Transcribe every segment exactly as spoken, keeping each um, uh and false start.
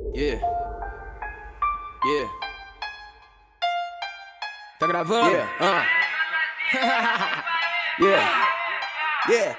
Yeah. Yeah. Tá gravando? Yeah. Uh. Yeah. Yeah.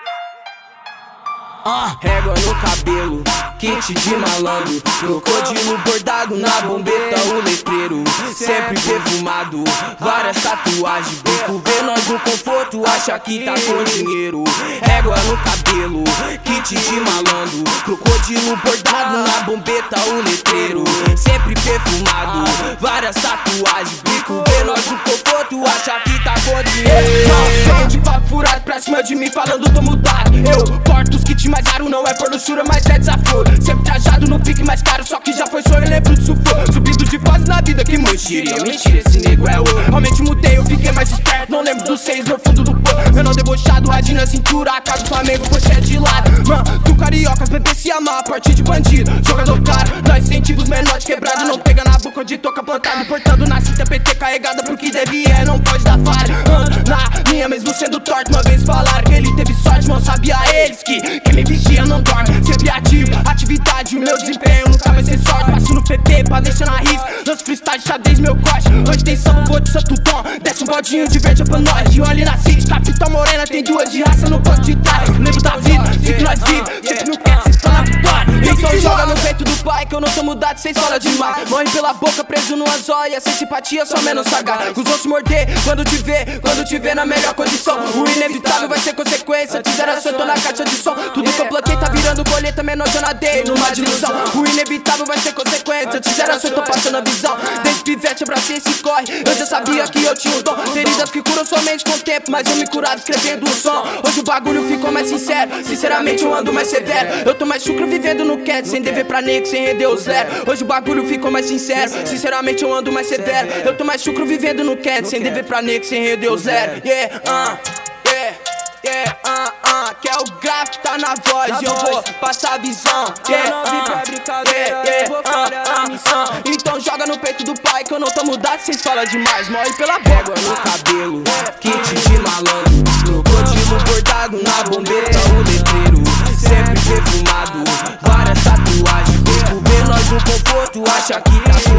Ah, régua no cabelo, kit de malandro, crocodilo bordado na bombeta, o letreiro, sempre perfumado, várias tatuagens, bico vê nós no conforto, acha que tá com dinheiro. Régua no cabelo, kit de malandro, crocodilo bordado na bombeta, o letreiro, sempre perfumado, várias tatuagens, bico vê nós no conforto, acha que tá com dinheiro. Não, de papo furado pra cima de mim falando tô mudado, eu porto os kits mais caro, não é por luxúria, mas é desaforo. Sempre trajado no pique mais caro, só que já foi sonho, lembro de sufoco. Subido de fase na vida que muitos diriam mentira, esse nego é ouro. Realmente mudei, eu fiquei mais esperto, não lembro dos seis no fundo do poço. Menor debochado, radinho na cintura, a casa do Flamengo, poxa é de lado. Mano, tu cariocas, bebê se amar, a partir de bandido. Jogador caro, nós incentivos menores quebrado, não pega na boca onde toca plantado. Portando na cinta P T carregada pro que deve é, não pode dar falha. Ando na minha mesmo sendo torto, uma vez falaram que ele teve sorte, mas sabia eles que quem me vigia não dorme, sempre ativo, atividade, o meu desempenho nunca vai ser sorte. Passo no P P pra deixar na rifa, lanço freestyle, xadrez, meu corte. Hoje tem samba, vou de santo tom, desce um baldinho de verde pra nós. De olho na City, Capitão Morena, tem duas de raça no banco de trás. Lembro da vida, sei que nós vive, sempre não quer, cês tão na vitória. Então joga no peito do pai, que eu não tô mudado, cês falam demais. Morre pela boca, preso numa zóia, sem simpatia, só menos sagaz. Os outros morder, quando te vê, quando te vê na melhor condição. O inevitável vai ser consequência, fizeram a sua, tô na caixa de som. Tudo que eu plantei tá virando colheita, menor já nadei numa dilusão. O inevitável vai ser consequência, fizeram a sua, tô passando a visão. Desde pivete abracei esse corre, eu já sabia que eu tinha um dom. Feridas que curam somente com o tempo, mas eu me curava escrevendo um som. Hoje o bagulho ficou mais sincero, sinceramente eu ando mais severo. Eu tô mais chucro vivendo no cat, sem dever pra nego, sem render os zero. Hoje o bagulho ficou mais sincero, sinceramente eu ando mais severo. Eu tô mais chucro vivendo no cat, sem dever pra nego, sem render os zero. Yeah, uh, yeah, yeah, uh, uh. Que é o gráfico, tá na voz, e eu vou passar a visão. Yeah, uh, yeah, yeah, uh, uh, uh. Então joga no peito do pai, que eu não tô mudado, cês falam demais. Morre pela régua no cabelo, kit de malandro, crocodilo bordado na bombeta, o letreiro, sempre perfumado, várias tatuagens, bico vê nós no conforto, acha que tá